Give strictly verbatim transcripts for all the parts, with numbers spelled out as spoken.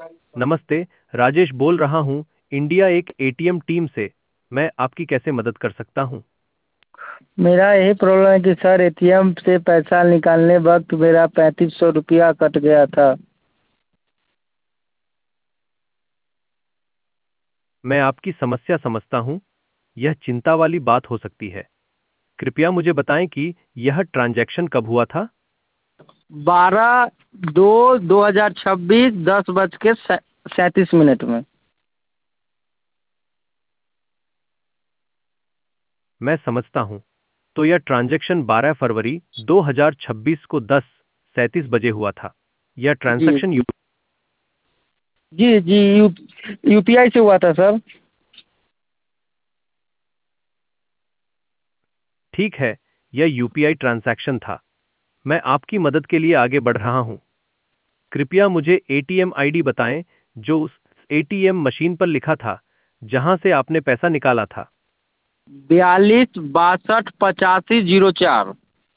नमस्ते, राजेश बोल रहा हूँ, इंडिया एक एटीएम टीम से। मैं आपकी कैसे मदद कर सकता हूँ? मेरा यही प्रॉब्लम है कि सर एटीएम से पैसा निकालने वक्त मेरा पैंतीस सौ रुपया कट गया था। मैं आपकी समस्या समझता हूँ। यह चिंता वाली बात हो सकती है। कृपया मुझे बताएं कि यह ट्रांजैक्शन कब हुआ था? बारह दो दो हजार छब्बीस दस बज के सैंतीस मिनट में। मैं समझता हूँ। तो यह ट्रांजैक्शन बारह फरवरी दो हज़ार छब्बीस को दस सैंतीस बजे हुआ था। यह जी ट्रांजैक्शन यू जी जी यू यूपीआई से हुआ था सर। ठीक है, यह यूपीआई ट्रांजैक्शन था। मैं आपकी मदद के लिए आगे बढ़ रहा हूँ। कृपया मुझे एटीएम आईडी बताएं जो उस एटीएम मशीन पर लिखा था जहां से आपने पैसा निकाला था। बयालीस बासठ पचासी जीरो चार।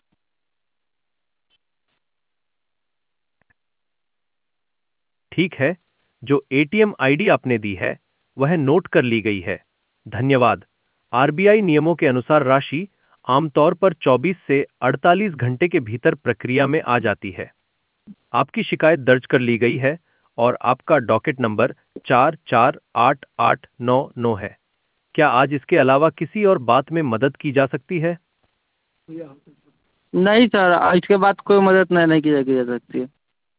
ठीक है, जो एटीएम आईडी आपने दी है वह नोट कर ली गई है। धन्यवाद। आरबीआई नियमों के अनुसार राशि आमतौर पर चौबीस से अड़तालीस घंटे के भीतर प्रक्रिया में आ जाती है। आपकी शिकायत दर्ज कर ली गई है और आपका डॉकेट नंबर चार चार आठ आठ नौ नौ है। क्या आज इसके अलावा किसी और बात में मदद की जा सकती है? नहीं सर, इसके बाद कोई मदद नहीं नहीं की जा की जा सकती है।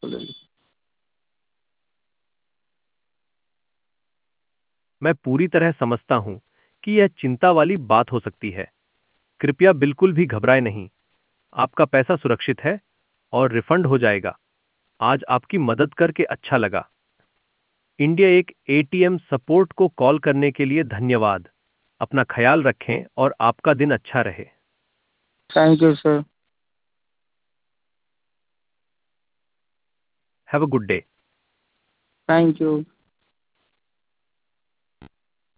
मैं पूरी तरह समझता हूं कि यह चिंता वाली बात हो सकती है। कृपया बिल्कुल भी घबराएं नहीं। आपका पैसा सुरक्षित है और रिफंड हो जाएगा। आज आपकी मदद करके अच्छा लगा। इंडिया एक एटीएम सपोर्ट को कॉल करने के लिए धन्यवाद। अपना ख्याल रखें और आपका दिन अच्छा रहे। Thank you sir. Have a good day. Thank you.